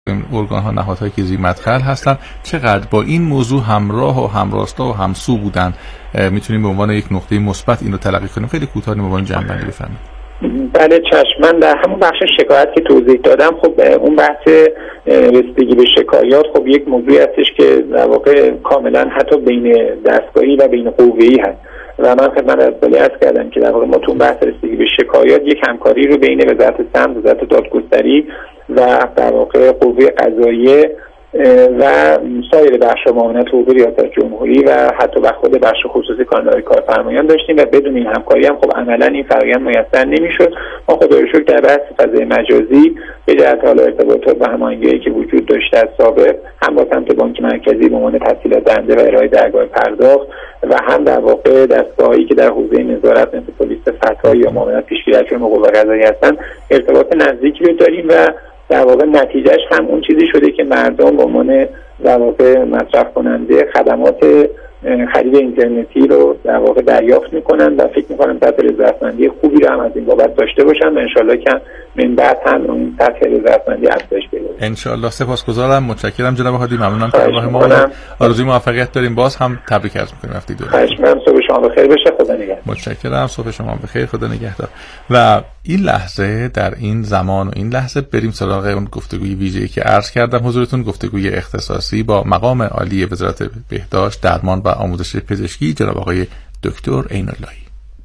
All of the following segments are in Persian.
ارگان‌ها نهادهایی که ذی‌مدخل هستن چقدر با این موضوع همراه و همراستا و همسو بودن، میتونیم به عنوان یک نقطه مثبت این رو تلقی کنیم؟ خیلی کوتاه به عنوان جنبندی بفرمایید. بله چشم. من در همون بخش شکایت که توضیح دادم، خب اون بحث رسیدگی به شکایات خب یک موضوعی هستش که در واقع کاملا حتی بین دستگاهی و بین قوه‌ای هست و من خدمت از عرض کردم که در واقع ما تو بحث رسیدگی به شکایات یک همکاری رو بین وزارت سمت، وزارت دادگستری و در واقع قوه قضاییه و سایر بخش معاونت حقوقی ریاست جمهوری و حتی و خود بخش خصوصی کانال‌های کارفرمایان داشتیم و بدون این همکاری هم خب عملا این فرآیند میسر نمیشد. ما خدا رو شکر در بحث فضای مجازی به جهت حالا ارتباطات و هماهنگی‌هایی که وجود داشته از سابق، هم با سمت بانک مرکزی به عنوان تسهیلات دهنده و ارائه درگاه پرداخت و هم در واقع دستگاهایی که در حوزه نظارت مثل پلیس فتوی یا معاونت پیشگیری جرم قوه قضاییه هستن ارتباط نزدیکی رو داریم و در واقع نتیجهش هم اون چیزی شده که مردم به عنوان در واقع مصرف کننده خدمات خرید اینترنتی رو در واقع دریافت میکنن و فکر میکنم سطح رضایتمندی خوبی رو هم از این بابت داشته باشن و انشالله که من بعد هم اون سطح رضایتمندی افزایش پیدا کنه. انشالله. سپاسگزارم، متشکرم جناب هادی، ممنونم که همراه ما. آرزوی موفقیت داریم. باز هم تبریک عرض میکنیم هفته دو. خواهش صبح شما بخیر بشه. خدا نگهدار. متشکرم، صبح شما بخیر، خدا نگهدار. و این لحظه در این زمان و این لحظه بریم سراغ اون گفتگوی ویژه‌ای که عرض کردم حضورتون، گفتگوی اختصاصی با مقام عالی وزارت بهداشت، درمان و آموزش پزشکی جناب آقای دکتر عین‌اللهی.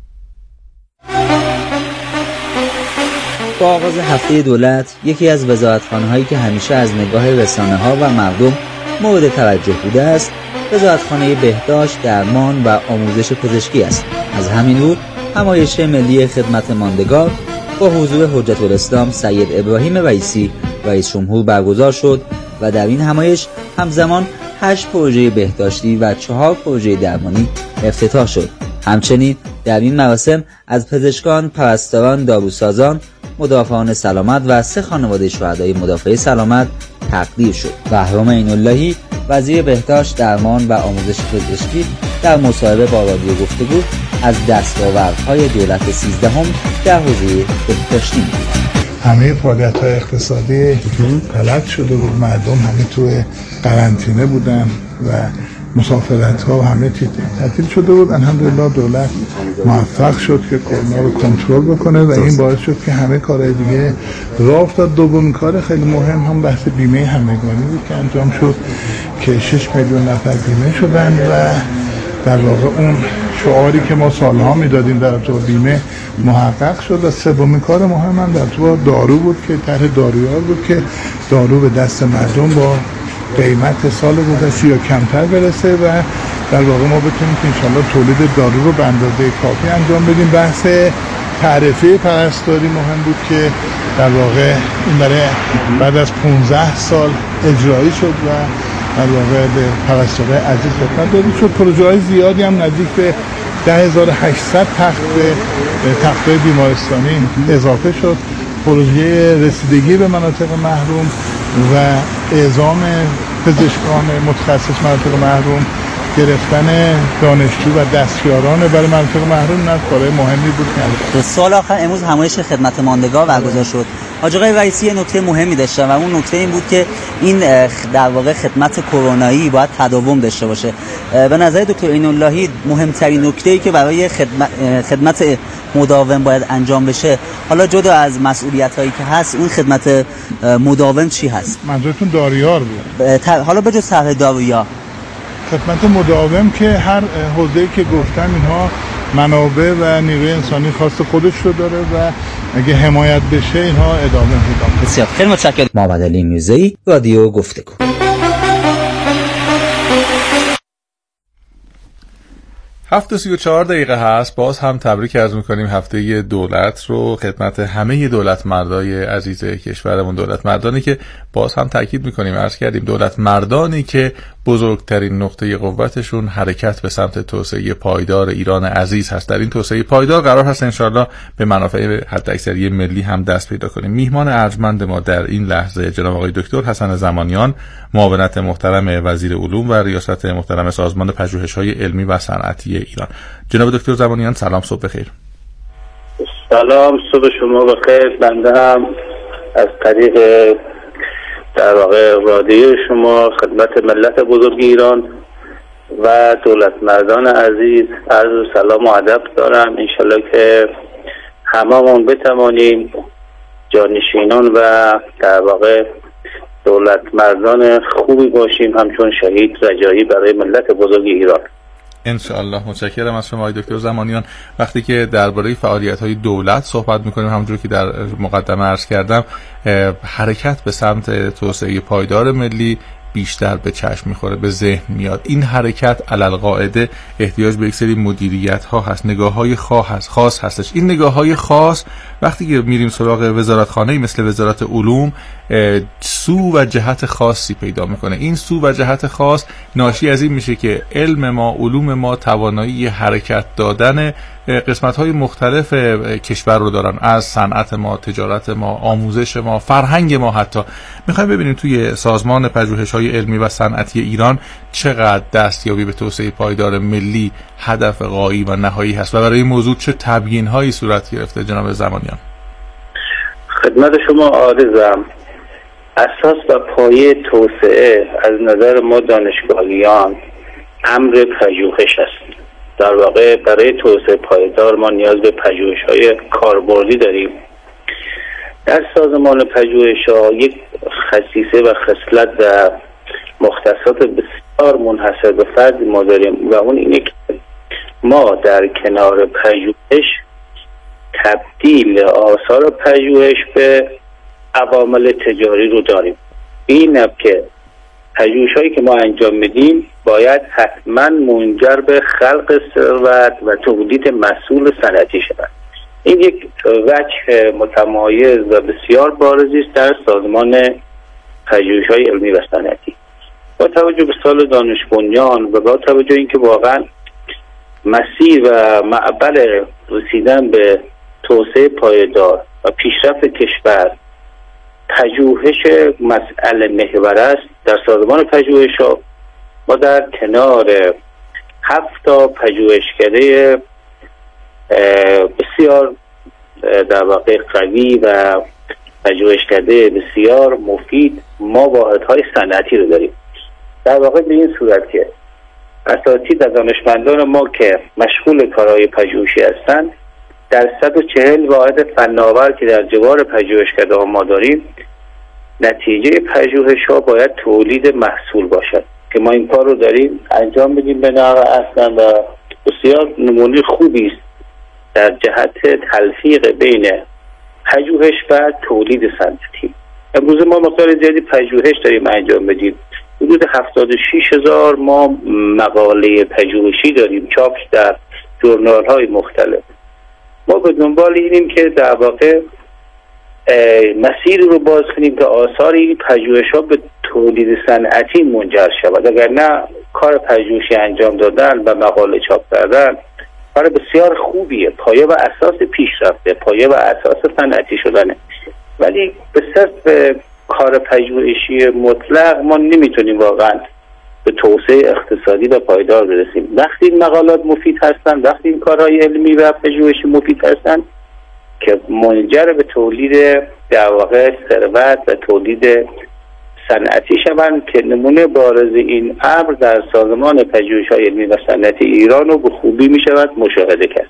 با آغاز هفته دولت، یکی از وزارتخانه‌هایی که همیشه از نگاه رسانه‌ها و مردم مورد توجه بوده است، وزارتخانه بهداشت، درمان و آموزش پزشکی است. از همین رو همایش ملی خدمت ماندگار با حضور حجت الاسلام سید ابراهیم رئیسی رئیس جمهور برگزار شد و در این همایش همزمان 8 پروژه بهداشتی و 4 پروژه درمانی افتتاح شد. همچنین در این مراسم از پزشکان، پرستاران، داروسازان، مدافعان سلامت و 3 خانواده شهدای مدافع سلامت تقدیر شد. بهرام عین‌اللهی وزیر بهداشت، درمان و آموزش پزشکی در مصاحبه با رادیو گفتگو از دستاوردهای دولت 13 در حوزه بهداشتی همه فعالیت‌های اقتصادی غلط شده بود، مردم همه توی قرنطینه بودن و مسافرت‌ها و همه چیز تعطیل شده بود. الحمدلله دولت موفق شد که کرونا رو کنترل بکنه و این باعث شد که همه کارهای دیگه راه افتاد. دومین کار خیلی مهم هم بحث بیمه همگانی بود که انجام شد که 6 میلیون نفر بیمه شدن و در واقع اون شعاری که ما سالها میدادیم در تو بیمه محقق شد. و سومین کار مهم هم در تو دارو بود که طرح دارویار بود که دارو به دست مردم با قیمت سال گذشته یا کمتر برسه و در واقع ما بتونیم که انشالله تولید دارو رو به اندازه کافی انجام بدیم. بحث تعرفه پرستاری مهم بود که در واقع این برای بعد از 15 سال اجرایی شد و در واقع به پرستاره عزیز خدمت داده شد. پروژه‌های زیادی هم نزدیک به 10800 تخت بیمارستانی اضافه شد. پروژه رسیدگی به مناطق محروم و اعزام پزشکان متخصص مناطق محروم، گرفتن دانشجو و دستیاران برای مناطق محروم نه کارهای مهمی بود. دو سال آخر امروز همایش خدمت ماندگار برگزار شد. حاج آقای رئیسی نکته مهمی داشتن و اون نکته این بود که این در واقع خدمت کرونایی باید تداوم داشته باشه. به نظر دکتر عین‌اللهی مهمترین نکته‌ای که برای خدمت مداوم باید انجام بشه، حالا جدا از مسئولیت‌هایی که هست، اون خدمت مداوم چی هست؟ منظورتون دارویار بود؟ حالا بجز طرح دارویار، خدمت مداوم که هر حوزه‌ای که گفتم اینها منابع و نیروی انسانی خاص خودش رو داره و اگه حمایت بشه اینها ادامه میدن. بسیار خیلی متشکرم. محمد علی میرزایی، رادیو گفتگو. 7:34 هست. باز هم تبریک عرض میکنیم هفته دولت رو خدمت همه دولت مردای عزیز کشورمون، دولت مردانی که باز هم تاکید میکنیم، عرض کردیم دولت مردانی که بزرگترین نقطه قوتشون حرکت به سمت توسعه پایدار ایران عزیز هست. در این توسعه پایدار قرار هست انشالله به منافع حداکثری ملی هم دست پیدا کنیم. میهمان ارجمند ما در این لحظه جناب آقای دکتر حسن زمانیان، معاونت محترم وزیر علوم و ریاست محترم سازمان پژوهش‌های علمی و صنعتی ایران. جناب دکتر زمانیان سلام، صبح بخیر. سلام، صبح شما بخیر. بنده هم از طریق در واقع رادیو شما، خدمت ملت بزرگ ایران و دولت مردان عزیز عرض سلام و ادب دارم. انشالله که هممون بتوانیم جانشینان و در واقع دولت مردان خوبی باشیم، همچون شهید رجایی برای ملت بزرگ ایران. انشاءالله. متشکرم از شما آقای دکتر زمانیان. وقتی که درباره فعالیت‌های دولت صحبت می‌کنیم، همونجوری که در مقدمه عرض کردم، حرکت به سمت توسعه پایدار ملی بیشتر به چشم میخوره، به ذهن میاد. این حرکت علالقاعده احتیاج به یک سری مدیریت ها هست، نگاه های خاص هستش. این نگاه های خاص وقتی که میریم سراغ وزارتخانه‌ای مثل وزارت علوم، سو و جهت خاصی پیدا میکنه. این سو و جهت خاص ناشی از این میشه که علم ما، علوم ما توانایی حرکت دادن قسمت‌های مختلف کشور رو دارن، از صنعت ما، تجارت ما، آموزش ما، فرهنگ ما. حتی میخوایم ببینیم توی سازمان پژوهش‌های علمی و صنعتی ایران چقدر دستیابی به توسعه پایدار ملی هدف غایی و نهایی هست و برای این موضوع چه تبیین‌هایی صورت گرفته. جناب زمانیان، خدمت شما عارضم. اساس و پایه توسعه از نظر ما دانشگاهیان امر پژوهش است. در واقع برای توسعه پایدار ما نیاز به پژوهش‌های کاربردی داریم. در سازمان پژوهش‌ها یک خصیصه و خصلت و مختصات بسیار منحصر به فرد ما داریم و اون اینه که ما در کنار پژوهش تبدیل آثار پژوهش به عوامل تجاری رو داریم. این که پژوهش‌هایی که ما انجام میدیم باید حتما منجر به خلق ثروت و تولید محصول صنعتی شود. این یک وجه متمایز و بسیار بارزی است در سازمان پژوهش‌های علمی و صنعتی. با توجه به سال دانش بنیان و با توجه اینکه واقعا مسیر و معبر رسیدن به توسعه پایدار و پیشرفت کشور پژوهش مسئله محور است، در سازمان پژوهش‌ها ما در کنار 7 تا پژوهشکده بسیار در واقع قوی و پژوهشکده بسیار مفید ما واحدهای صنعتی رو داریم. در واقع به این صورت که اساتید و دانشمندان ما که مشغول کارهای پژوهشی هستند در 140 واحد فناور که در جوار پژوهشکده ما داریم، نتیجه پژوهش‌ها باید تولید محصول باشد که ما این کار رو داریم انجام بدیم به نحو احسن و بسیار نمونه خوبی است در جهت تلفیق بین پژوهش و تولید صنعتی. امروز ما مقدار زیادی پژوهش داریم انجام بدیم. حدود 76,000 ما مقاله پژوهشی داریم چاپ در ژورنال‌های مختلف. ما به دنبال اینیم که در واقع مسیر رو باز کنیم که آثار این پژوهش‌ها به تولید صنعتی منجر شود. اگر نه کار پژوهشی انجام دادن و مقاله چاپ کردن کار بسیار خوبیه، پایه و اساس پیشرفته، پایه و اساس صنعتی شدنه، ولی به صرف کار پژوهشی مطلق ما نمیتونیم واقعا به توسعه اقتصادی و پایدار برسیم. وقتی این مقالات مفید هستن، وقتی این کارهای علمی و پژوهشی مفید هستن که منجر به تولید در واقع ثروت و تولید صنعتی شوند که نمونه بارز این امر در سازمان پژوهش‌های علمی و صنعتی ایران رو به خوبی می‌شود مشاهده کرد.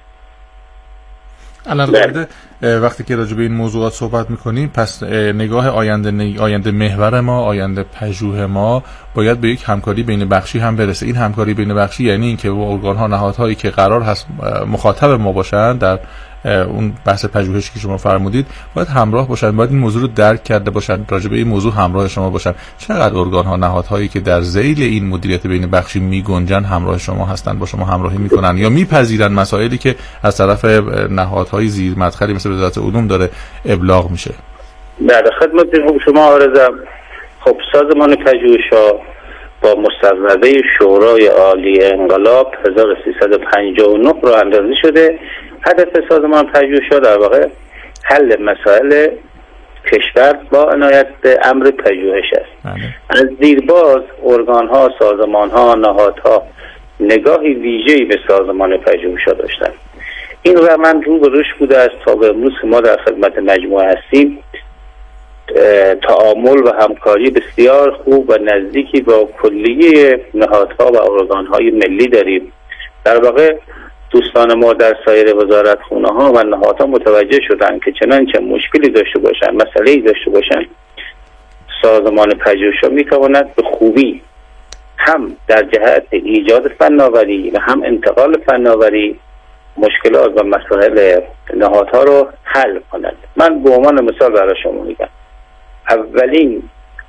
البته وقتی که راجع به این موضوعات صحبت می‌کنیم، پس نگاه آینده محور ما، آینده پژوه ما باید به یک همکاری بین بخشی هم برسه. این همکاری بین بخشی یعنی اینکه ارگان‌ها، نهادهایی که قرار هست مخاطب ما باشن در اون بحث پژوهشی که شما فرمودید باید همراه باشن، باید این موضوع رو درک کرده باشن، راجع به این موضوع همراه شما باشن. چقدر ارگان‌ها، نهادهایی که در ذیل این مدیریت بین بخشی میگنجن همراه شما هستن، با شما همراهی میکنن یا میپذیرن مسائلی که از طرف نهادهای زیر مدخلی مثل وزارت علوم داره ابلاغ میشه؟ بله، خدمت شما عرضم. خب سازمان پژوهش‌ها با مصوبه شورای عالی انقلاب 1359 رو اندازی شده. هدف سازمان پژوهش‌ها در واقع حل مسائل کشور با عنایت به امر پژوهش است. از دیرباز ارگان‌ها، سازمان‌ها، نهادها نگاهی ویژه‌ای به سازمان پژوهش‌ها داشتند. این روند رو به رشد بوده است تا به امروز ما در خدمت مجموعه هستیم. تعامل و همکاری بسیار خوب و نزدیکی با کلیه نهادها و ارگانهای ملی داریم. در واقع دوستان ما در سایر وزارتخونه ها و نهادها متوجه شدن که چنانچه مشکلی داشته باشن، مسئله‌ای داشته باشن، سازمان پژوهش‌ها میتواند به خوبی هم در جهت ایجاد فناوری و هم انتقال فناوری مشکلات و مسائل نهادها رو حل کند. من به عنوان مثال برای شما میگم، اولین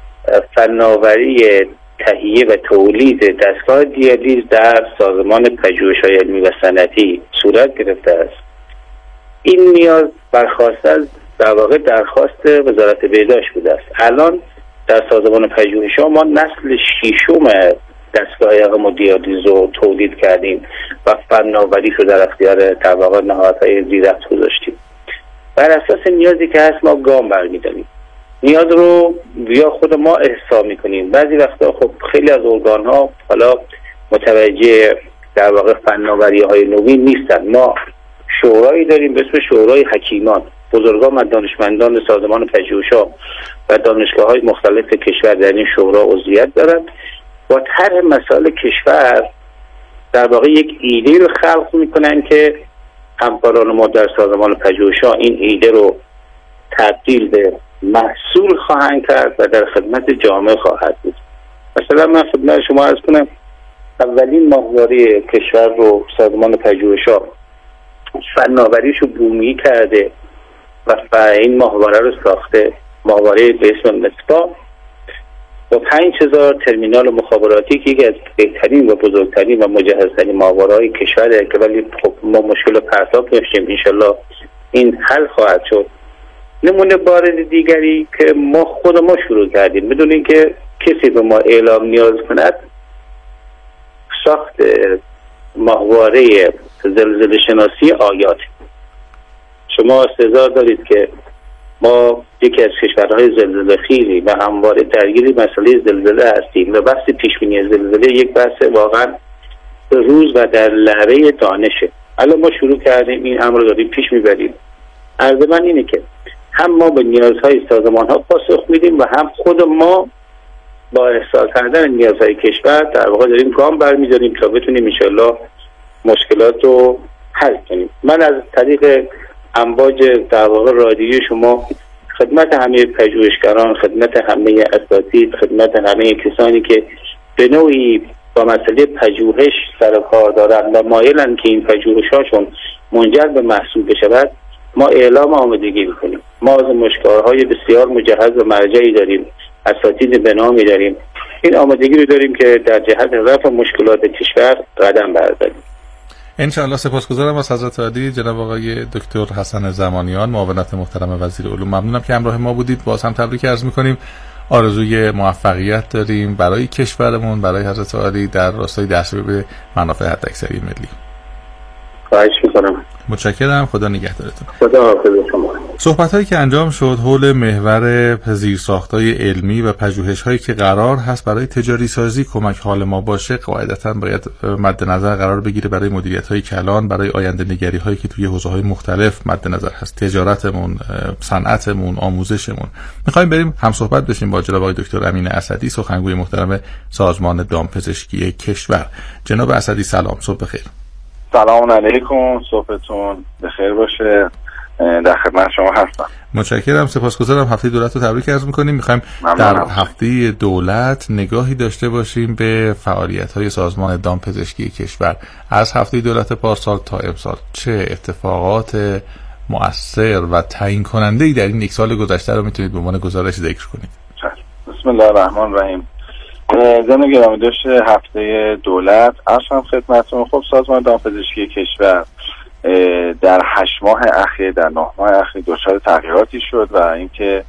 فناوری تهیه و تولید دستگاه دیالیز در سازمان پژوهش‌های علمی و صنعتی صورت گرفته است. این نیاز برخواسته از در واقع درخواست وزارت بهداشت بوده است. الان در سازمان پژوهش‌ها ما نسل ششم دستگاه عقم دیالیز رو تولید کردیم و فناوری رو در اختیار در واقع نهادهای زیررأس گذاشتیم. بر اساس نیازی که هست ما گام برمی‌داریم. نیاز رو یا خود ما احسا می‌کنیم. بعضی وقتا خب خیلی از ارگان‌ها حالا متوجه در واقع فناوری‌های نوین نیستن. ما شورایی داریم به اسم شورای حکیمان، بزرگان و دانشمندان سازمان پژوهش‌ها و دانشگاه‌های مختلف کشور در این شورا عضویت دارند. با طرح مسائل کشور در واقع یک ایده رو خلق میکنن که همکاران ما در سازمان پژوهش‌ها این ایده رو تبدیل به محصول خواهند کرد و در خدمت جامعه خواهد بود. مثلا من خدمت شما عرض کنم اولین ماهواره کشور رو سازمان پژوهش‌ها فناوریشو بومی کرده و این ماهواره رو ساخته، ماهواره به اسم مصباح با 5000 ترمینال مخابراتی که یکی از بهترین و بزرگترین و مجهزترین ماهواره‌های کشوره که ولی خب ما مشکل پرتاب داشتیم، انشالله این حل خواهد شد. نمونه بارد دیگری که ما خود ما شروع کردیم بدون اینکه کسی به ما اعلام نیاز کند، ساخت ماهواره زلزله شناسی آیات. شما استحضار دارید که ما یکی از کشورهای زلزله خیزی و همواره درگیر مسئله زلزله هستیم و بحث پیشبینی زلزله یک بحث واقعا به روز و در لبه دانشه. الان ما شروع کردیم این امر رو داریم پیش میبریم. عرض من اینه که هم ما به نیازهای سازمان ها پاسخ میدیم و هم خود ما با احساس کردن نیازهای کشور در واقع داریم گام برمی‌داریم تا بتونیم انشالله مشکلات رو حل کنیم. من از طریق امواج در واقع رادیویی شما خدمت همه پژوهشگران، خدمت همه اساتید، خدمت همه کسانی که به نوعی با مسئله پژوهش سر کار دارن و مایلن که این پژوهش‌هاشون منجر به محصول بشود، ما اعلام آمادگی می‌کنیم. ما از مشکل‌های بسیار مجهز و مرجعی داریم، اساتید به نامی داریم. این آمادگی رو داریم که در جهت رفع مشکلات کشور قدم برداریم. انشاءالله. سپاسگزارم از حضرت عالی جناب آقای دکتر حسن زمانیان، معاونت محترم وزیر علوم. ممنونم که همراه ما بودید. باز هم تبریک عرض می‌کنیم. آرزوی موفقیت داریم برای کشورمون، برای حضرت عالی در راستای دستیابی به منافع حداکثری ملی. خواهش می‌کنم. متشکرم. خدا نگهدارتون. خدا حافظ شما. صحبت‌هایی که انجام شد حول محور زیرساخت‌های علمی و پژوهش‌هایی که قرار هست برای تجاری سازی کمک حال ما باشه، قاعدتاً باید مد نظر قرار بگیره برای مدیریت‌های کلان، برای آینده نگری‌هایی که توی حوزه‌های مختلف مد نظر هست، تجارتمون، صنعتمون، آموزشمون. می‌خوایم بریم هم صحبت بشیم با جناب آقای دکتر امین اسدی، سخنگوی محترم سازمان دامپزشکی کشور. جناب اسدی سلام، صبح بخیر. سلام علیکم، صبحتون بخیر باشه. در خدمت شما هستم. متشکرم، سپاسگزارم. هفته دولت رو تبریک عرض می‌کنیم. می‌خوایم در هفته دولت نگاهی داشته باشیم به فعالیت‌های سازمان دامپزشکی کشور از هفته دولت پارسال تا امسال. چه اتفاقات مؤثر و تعیین کننده‌ای در این یک سال گذشته رو می‌تونید به عنوان گزارش ذکر کنید؟ بسم الله الرحمن الرحیم. زمین گرامی داشته هفته دولت عرضم خدمتتون. خب سازمان دامپزشکی کشور در 8 ماه اخیر، در 9 ماه اخیر دچار تغییراتی شد و اینکه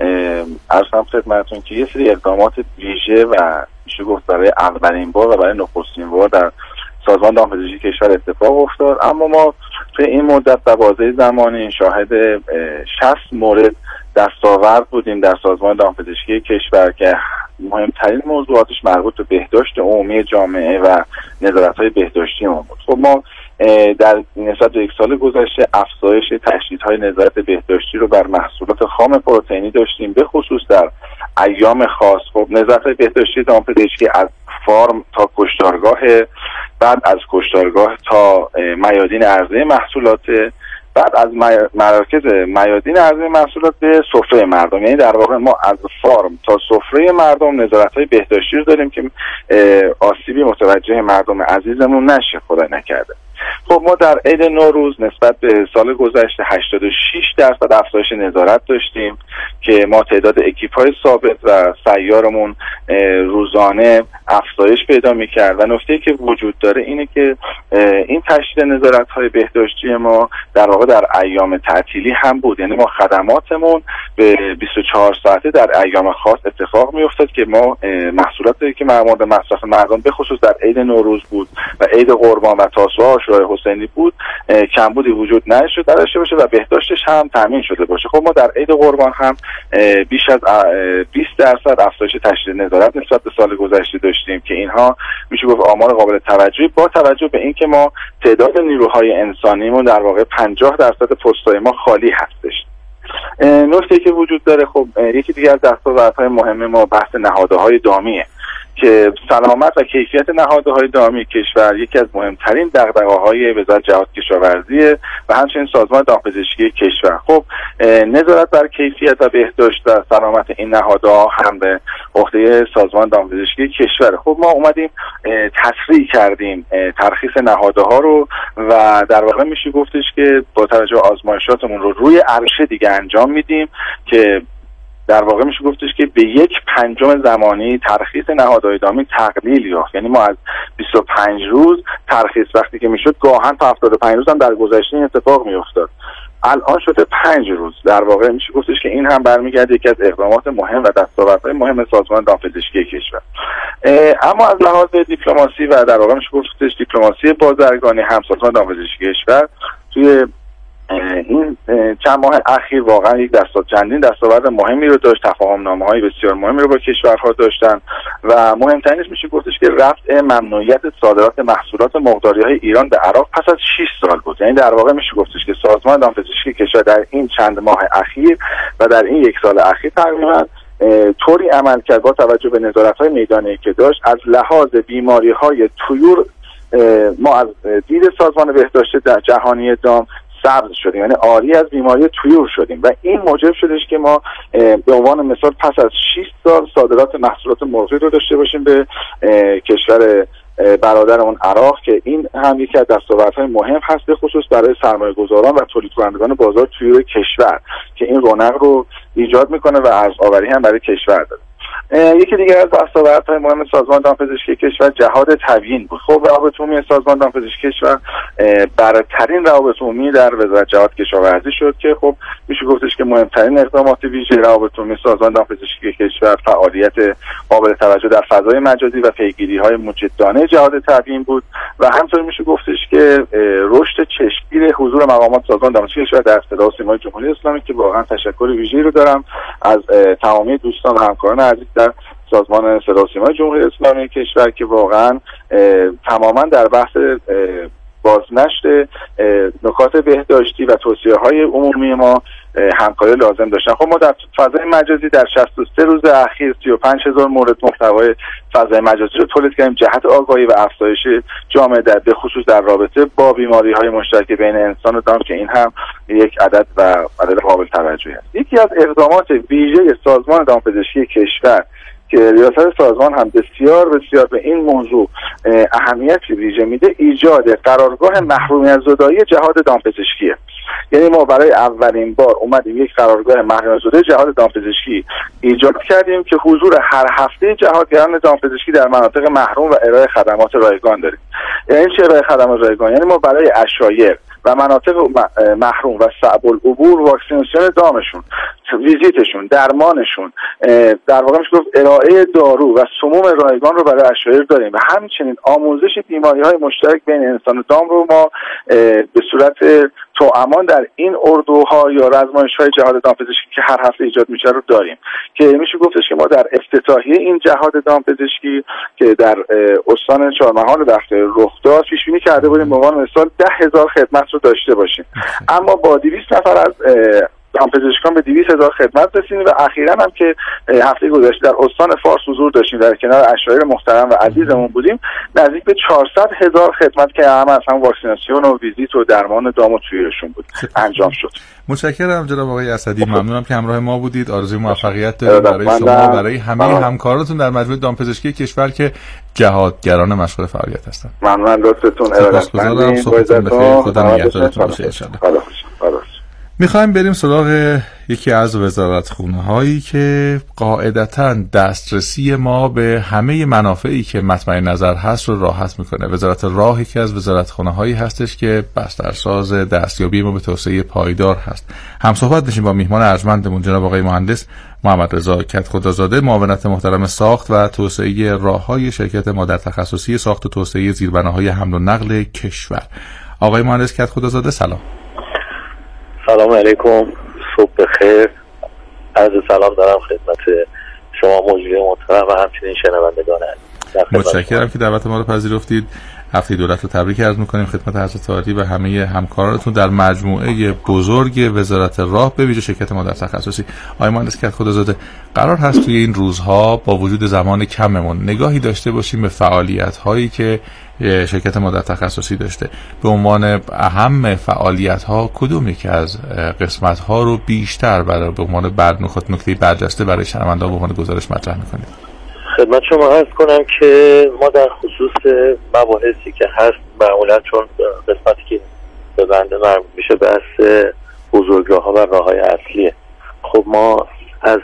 عرضم خدمتتون که یه سری اقدامات ویژه و میشه گفت برای اولین بار و برای نخستین بار در سازمان دامپزشکی کشور اتفاق افتاد. اما ما توی این مدت و بازه زمانی شاهد 60 مورد دستاورد بودیم در سازمان دامپزشکی کشور که مهمترین موضوعاتش مربوط به بهداشت عمومی جامعه و نظارت‌های بهداشتی ما بود. خب ما در نسبت به یک سال گذشته افزایش تشدیدهای نظارت بهداشتی رو بر محصولات خام پروتئینی داشتیم، به خصوص در ایام خاص. خب نظارت بهداشتی دامپزشکی از فارم تا کشتارگاه، بعد از کشتارگاه تا میادین عرضه محصولات، بعد از مراکز میادین عرضه محصولات به سفره مردم. یعنی در واقع ما از فارم تا سفره مردم نظارت‌های بهداشتی رو داریم که آسیبی متوجه مردم عزیزمون نشه، خدا نکرده. خب ما در عید نوروز نسبت به سال گذشته 86% افزایش نظارت داشتیم که ما تعداد اکیپ‌های ثابت و سیارمون روزانه افزایش پیدا می‌کرد. و نکته‌ای که وجود داره اینه که این تشدید نظارت‌های بهداشتی ما در واقع در ایام تعطیلی هم بود. یعنی ما خدماتمون به 24 ساعته در ایام خاص اتفاق می‌افتاد که ما محصولاتی که مورد مصرف مردم به خصوص در عید نوروز بود و عید قربان و تاسوعا و عاشورای حسینی بود کمبودی وجود نداشته باشه و بهداشتش هم تامین شده باشه. خب ما در عید قربان هم بیش از 20% افزایش تشدید نظارت نسبت به سال گذشته داشتیم که اینها میشه گفت آمار قابل توجهی با توجه به اینکه ما تعداد نیروهای انسانیمون در واقع 50% پست‌های ما خالی هستش. نکته‌ای که وجود داره، خب یکی دیگه از دستاوردهای مهم ما بحث نهادهای دامیه که سلامت و کیفیت نهادهای دامی کشور یکی از مهمترین دغدغه‌های وزارت جهاد کشاورزی و همچنین سازمان دامپزشکی کشور. خب نظارت بر کیفیت و بهداشت و سلامت این نهادها هم به عهده سازمان دامپزشکی کشور. خب ما اومدیم تسریع کردیم ترخیص نهادها رو و در واقع میشه گفتش که با توجه به آزمایشاتمون رو روی عرشه دیگه انجام میدیم که در واقع میشه گفتش که به 1/5 زمانی ترخیص نهادهای دامی تقلیل یافت. یعنی ما از 25 روز ترخیص وقتی که میشد گاهن تا 75 روز هم در گذشته این اتفاق میافتاد، الان شده 5 روز. در واقع میشه گفتش که این هم برمیگرده یکی از اقدامات مهم و دستاوردهای مهم سازمان دامپزشکی کشور. اما از لحاظ دیپلماسی و در واقع میشه گفتش دیپلماسی بازرگانی هم سازمان دامپزشکی کشور توی این چند ماه اخیر واقعا چندین دستاورد مهمی رو داشت، تفاهم‌نامه‌های بسیار مهمی رو با کشورها داشتن و مهمترینش میشه گفتش که رفع ممنوعیت صادرات محصولات مرغداری‌های ایران به عراق پس از 6 سال بود. یعنی در واقع میشه گفتش که سازمان دامپزشکی کشور در این چند ماه اخیر و در این 1 سال اخیر تقریبا طوری عمل کرد با توجه به نظارت‌های میدانی که داشت از لحاظ بیماری‌های طیور ما از دید سازمان بهداشت جهانی دام سبز شدیم، یعنی عاری از بیماری طیور شدیم و این موجب شدش که ما به عنوان مثال پس از 6 سال صادرات محصولات مرغی رو داشته باشیم به کشور برادرمون عراق که این هم یکی از دستاوردهای مهم هست به خصوص برای سرمایه‌گذاران و تولید کنندگان بازار طیور کشور که این رونق رو ایجاد میکنه و ارزآوری هم برای کشور داره. یکی دیگه از دستاوردهای مهم سازمان دامپزشکی کشور جهاد تبیین بود. خب روابط عمومی سازمان دامپزشکی کشور برترین روابط عمومی در وزارت جهاد کشاورزی شد که خب میشه گفتش که مهمترین اقدامات ویژه روابط عمومی سازمان دامپزشکی کشور فعالیت قابل توجه در فضای مجازی و پیگیری‌های مجدانه جهاد تبیین بود و همینطور میشه گفتش که رشد چشمگیر حضور مقامات سازمان دامپزشکی کشور در صدا و سیمای جمهوری اسلامی که واقعا تشکر ویژه‌ای رو دارم از تمامی دوستان و همکاران عزیز در سازمان صدا و سیمای جمهوری اسلامی کشور که واقعا تماما در بحث بازنشر نکات بهداشتی و توصیه‌های عمومی ما همکاری لازم داشتن. خب ما در فضای مجازی در 63 روز اخیر 35000 مورد محتوای فضای مجازی رو تولید کردیم جهت آگاهی و افزایش جامعه به خصوص در رابطه با بیماری‌های مشترک بین انسان و دام که این هم یک عدد قابل توجهی است. یکی از اقدامات ویژه سازمان دامپزشکی کشور که ریاست سازمان هم بسیار به این موضوع اهمیت ویژه میده ایجاد قرارگاه محرومیت زدایی جهاد دامپزشکیه. یعنی ما برای اولین بار اومدیم یک قرارگاه محرومیت زدایی جهاد دامپزشکی ایجاد کردیم که حضور هر هفته جهادگران دامپزشکی در مناطق محروم و ارائه خدمات رایگان داریم. یعنی چه ارائه خدمات رایگان؟ یعنی ما برای عشایر و مناطق محروم و صعب العبور واکسیناسیون دامشون ویزیتشون، درمانشون، در واقع میشه گفت ارائه دارو و سموم رایگان رو برای عشایر داریم و همچنین آموزش بیماری‌های مشترک بین انسان و دام رو ما به صورت توامان در این اردوها یا رزمایش‌های جهاد دامپزشکی که هر هفته ایجاد میشه رو داریم که میشه گفتش که ما در افتتاحیه این جهاد دامپزشکی که در استان چهارمحال وقت رخ داد پیش بینی کرده بودیم به عنوان مثال 10,000 خدمت رو داشته باشیم، اما با 200 نفر از دامپزشکان به 200,000 خدمت رسیدیم و اخیراً هم که هفته گذشته در استان فارس حضور داشتیم در کنار عشایر محترم و عزیزمون بودیم، نزدیک به 400,000 خدمت که هم واکسیناسیون و ویزیت و درمان دام و توییرشون بود انجام شد. متشکرم جناب آقای اسدی، ممنونم که همراه ما بودید. آرزوی موفقیت داریم برای شما، برای همه همکاراتون در مجموعه دامپزشکی کشور که جهادگران مشغول فعالیت هستند. ممنون لطفتون. سپاسگزارم. صحبتتون بخیر. خدا نگهدارتون باشه ان شاء الله. میخوایم بریم سراغ یکی از وزارتخونه‌هایی که قاعدتاً دسترسی ما به همه منافعی که مطمع نظر هست رو راحت میکنه. وزارت راه یکی از وزارتخونه‌هایی هستش که بسترساز دستیابی ما به توسعه پایدار هست. همصحبت بشیم با میهمان ارجمندمون جناب آقای مهندس محمد رضا کدخدازاده، معاونت محترم ساخت و توسعه راه‌های شرکت مادر تخصصی ساخت و توسعه زیربناهای حمل و نقل کشور. آقای مهندس کدخدازاده سلام. سلام علیکم، صبح بخیر. عرض سلام دارم خدمت شما مجری محترم و همچنین شنوندگان عزیز. متشکرم که دعوت ما رو پذیرفتید. هفته دولت رو تبریک عرض می‌کنیم خدمت حضرت عالی و همه همکارانتون در مجموعه بزرگ وزارت راه به ویژه شرکت مادر تخصصی. آقای مهندس کدخدازاده، قرار هست توی این روزها با وجود زمان کممون نگاهی داشته باشیم به فعالیت‌هایی که شرکت مادر تخصصی داشته. به عنوان اهم فعالیت‌ها کدوم یکی از قسمت‌ها رو بیشتر برای به عنوان نکته برجسته برای شنونده‌ها به عنوان گزارش مطرح می‌کنید؟ خدمت شما عرض کنم که ما در خصوص مباحثی که هست معمولا چون قسمتی که به بنده مربوط میشه بحث بزرگراه‌ها و راه‌های اصلیه. خب ما از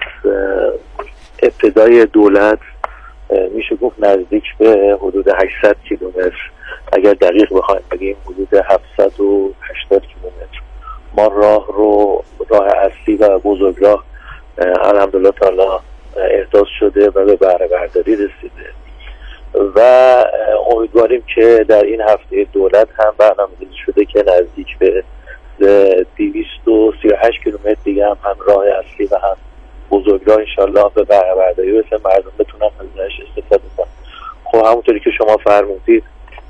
ابتدای دولت میشه گفت نزدیک به حدود 800 کیلومتر، اگر دقیق بخوایم بگیم حدود 780 کیلومتر ما راه اصلی و بزرگراه الحمدلله تعالی احداث شده و به بهره برداری رسیده و امیدواریم که در این هفته دولت هم برنامه‌ریزی شده که نزدیک به 238 کیلومتر دیگه هم راه اصلی و هم بزرگراه انشالله به بهره برداری برسه، مردم بتونن ازش استفاده کنن. خب همونطوری که شما فرمودید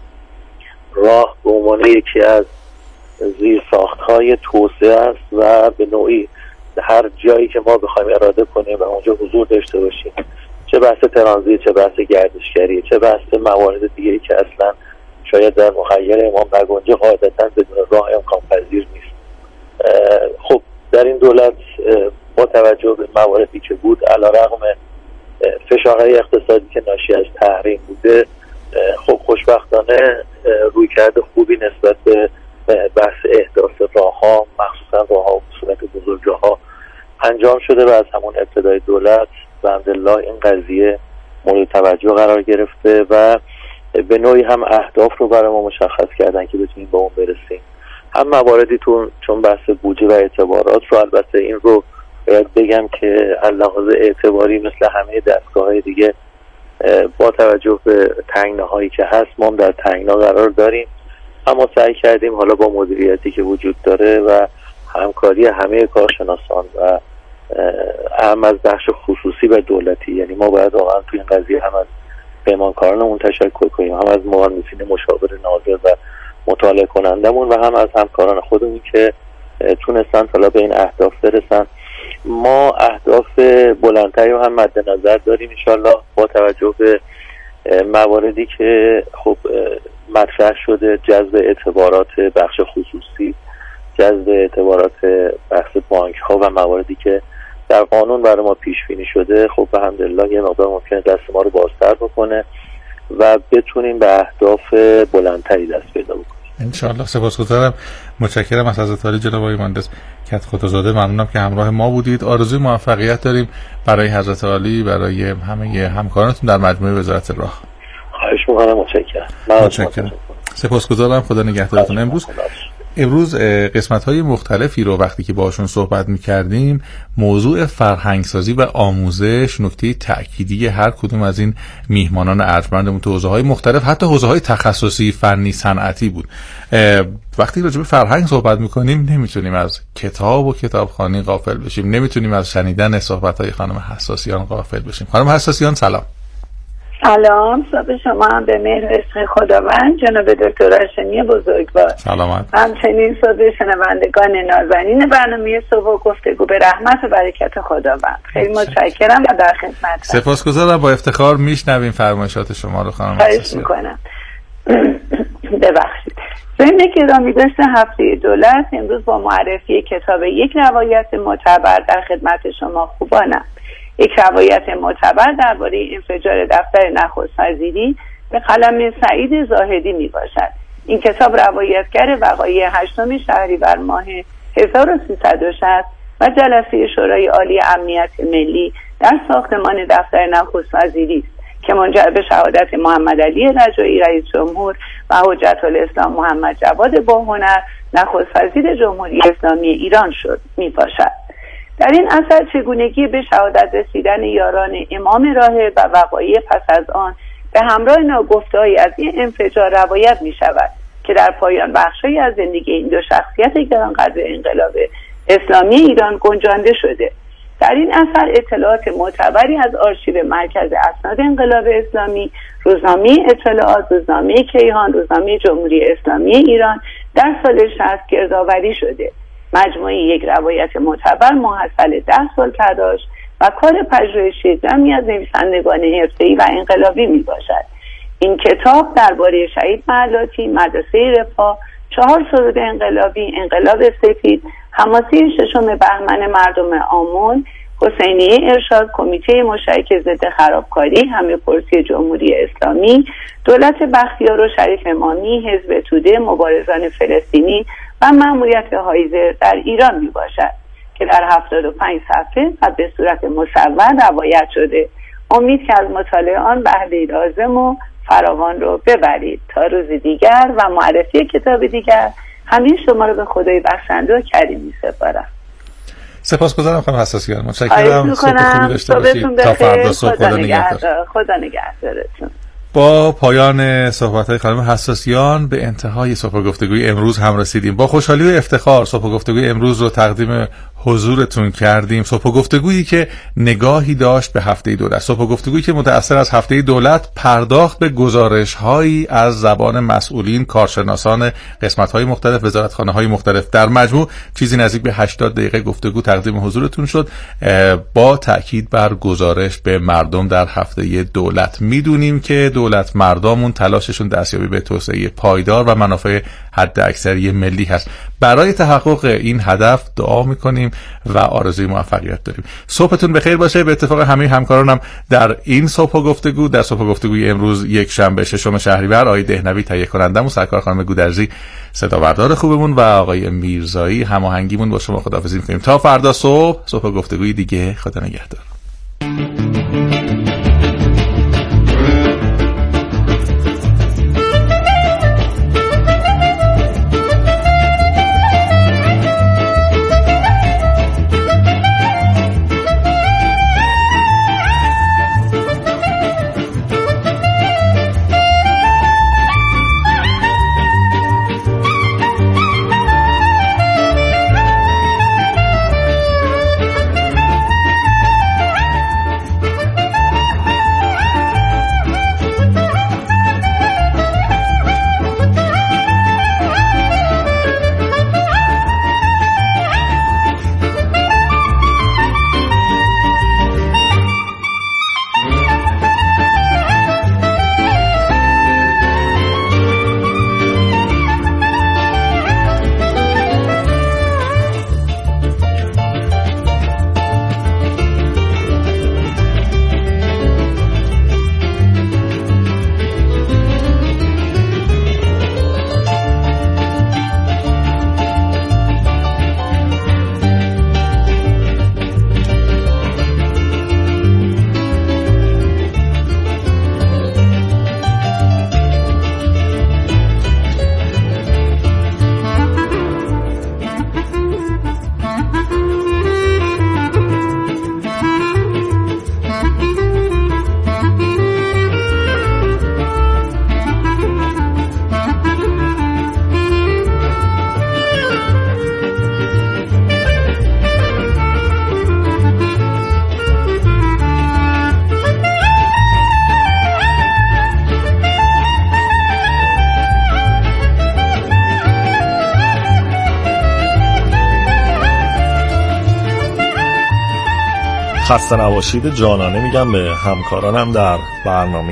راه به عنوان یکی از زیرساخت‌های توسعه است و به نوعی هر جایی که ما بخوایم اراده کنیم و اونجا حضور داشته باشیم، چه بحث ترانزیت، چه بحث گردشگری، چه بحث موارد دیگری که اصلا شاید در مخیل امام نگنجه قاعدتا بدون راه امکان پذیر نیست. خب در این دولت با توجه به مواردی که بود علیرغم فشارهای اقتصادی که ناشی از تحریم بوده، خب خوشبختانه رویکرد خوبی نسبت به بحث احداث راه‌ها مخصوصا راه‌ها به صورت بزرگراه‌ها انجام شده و از همون ابتدای دولت الحمدلله این قضیه مورد توجه قرار گرفته و به نوعی هم اهداف رو برای ما مشخص کردن که بتونیم به اون برسیم. هم مواردی چون بحث بودجه و اعتبارات رو، البته این رو باید بگم که لحاظ اعتباری مثل همه دستگاه‌های دیگه با توجه به تنگناهایی که هست ما هم در تنگنا قرار داریم، اما سعی کردیم حالا با مدیریتی که وجود داره و همکاری همه کارشناسان و هم از بخش خصوصی و دولتی، یعنی ما باید واقعا تو این قضیه هم از پیمانکارانمون تشکر کنیم، هم از مهندسین مشاور ناظر و مطالعه کنندمون و هم از همکاران خودمون که تونستن حالا به این اهداف برسن. ما اهداف بلندتری رو هم مد نظر داریم انشالله با توجه به مواردی که خب مطرح شده، جذب اعتبارات بخش خصوصی، جذب اعتبارات بخش بانک ها و مواردی که در قانون برای ما پیش بینی شده. خب الحمدلله یه مقدار ممکنه دست ما رو بازتر بکنه و بتونیم به اهداف بلندتری دست پیدا بکنیم انشاءالله. سپاسگزارم، متشکرم از حضرت عالی جناب آقای مهندس کدخدازاده، ممنونم که همراه ما بودید. آرزوی موفقیت داریم برای حضرت عالی، برای همه همکارانتون در مجموعه وزارت راه. خواهش می‌کنم. متشکرم. سپاسگزارم، خدا نگهدارتون. امروز امروز قسمت‌های مختلفی رو وقتی که باشون صحبت می‌کردیم، موضوع فرهنگسازی و آموزش نکته تأکیدی هر کدوم از این میهمانان ارجمندمون تو حوزه‌های مختلف، حتی حوزه‌های تخصصی، فنی، صنعتی بود. وقتی راجع به فرهنگ صحبت می‌کنیم نمی‌تونیم از کتاب و کتابخوانی غافل بشیم، نمی‌تونیم از شنیدن صحبت‌های خانم حساسیان غافل بشیم. خانم حساسیان سلام. سلام، صبح شما هم به مهر عشق خداوند جناب دکتر هاشمی بزرگوار. سلامت. همچنین صبح شنوندگان نازنین برنامه صبح گفتگو به رحمت و برکت خداوند. خیلی متشکرم و در خدمتم. سپاسگزارم. با افتخار میشنویم فرمایشات شما رو خانم حساسیان. خواهش میکنم. ببخشید. ضمن گرامی داشت هفته دولت امروز با معرفی کتاب یک روایت معتبر در خدمت شما خوبانم. یک روایت معتبر درباره انفجار دفتر نخست وزیری به قلم سعید زاهدی می باشد. این کتاب روایتگر وقایع 8 شهریور ماه 1360 و جلسه شورای عالی امنیت ملی در ساختمان دفتر نخست وزیری است که منجر به شهادت محمد علی رجایی رئیس جمهور و حجت الاسلام محمد جواد باهنر نخست وزیر جمهوری اسلامی ایران شد می باشد. در این اثر چگونگی به شهادت رسیدن یاران امام راهب و وقایع پس از آن به همراه ناگفته‌ای از این انفجار روایت می شود که در پایان بخشی از زندگی این دو شخصیت گرانقدر انقلاب اسلامی ایران گنجانده شده. در این اثر اطلاعات معتبری از آرشیو مرکز اسناد انقلاب اسلامی، روزنامه اطلاعات، روزنامه کیهان، روزنامه جمهوری اسلامی ایران در سال 60 گردآوری شده. مجموعه یک روایت معتبر محصل 10 سال تلاش و کار پژوهشی جمعی از نویسندگان حرفه‌ای و انقلابی می باشد. این کتاب درباره شهید محلاتی، مدرسه رفاه، 4 سرود انقلابی، انقلاب سفید، حماسه 6 بهمن مردم آمل، حسینیه ارشاد، کمیته مشترک ضد خرابکاری، همه پرسی جمهوری اسلامی، دولت بختیار و شریف امامی، حزب توده، مبارزان فلسطینی و مأموریت هایزر در ایران می باشد که در 75 صفحه و به صورت مصور روایت شده. امید که از مطالعه آن بهره لازم و فراوان رو ببرید. تا روز دیگر و معرفی کتاب دیگر همین شما رو به خدای بخشنده و کریم می سپارم. سپاسگزارم خانم حساسیان. متشکرم. صبح خوبی داشته باشید. تا فردا صبح. خدا نگهدار. خدا نگهدارتون. با پایان صحبت‌های خانم حساسیان به انتهای صبح گفتگوی امروز هم رسیدیم. با خوشحالی و افتخار صبح گفتگوی امروز رو تقدیم حضورتون کردیم. صبح گفتگویی که نگاهی داشت به هفته دولت، صبح گفتگویی که متأثر از هفته دولت پرداخت به گزارش‌هایی از زبان مسئولین، کارشناسان قسمت‌های مختلف، وزارتخانه‌های مختلف. در مجموع چیزی نزدیک به 80 دقیقه گفتگو تقدیم حضورتون شد با تأکید بر گزارش به مردم در هفته دولت. میدونیم که دولت مردمون تلاششون دستیابی به توسعه پایدار و منافع حداکثری ملی هست. برای تحقق این هدف دعا میکنیم و آرزوی موفقیت داریم. صبحتون بخیر باشه. به اتفاق همه همکارانم در این صبح گفتگو، در صبح گفتگوی امروز یک شنبه 6 شهریور، آقای دهنوی تهیه کنندمون، سرکار خانم گودرزی صداوردار خوبمون و آقای میرزایی هماهنگیمون با شما خداحافظی میکنیم. تا فردا صبح گفتگوی دیگه. خدا نگهدار. خسته نباشید جانانه میگم به همکارانم در برنامه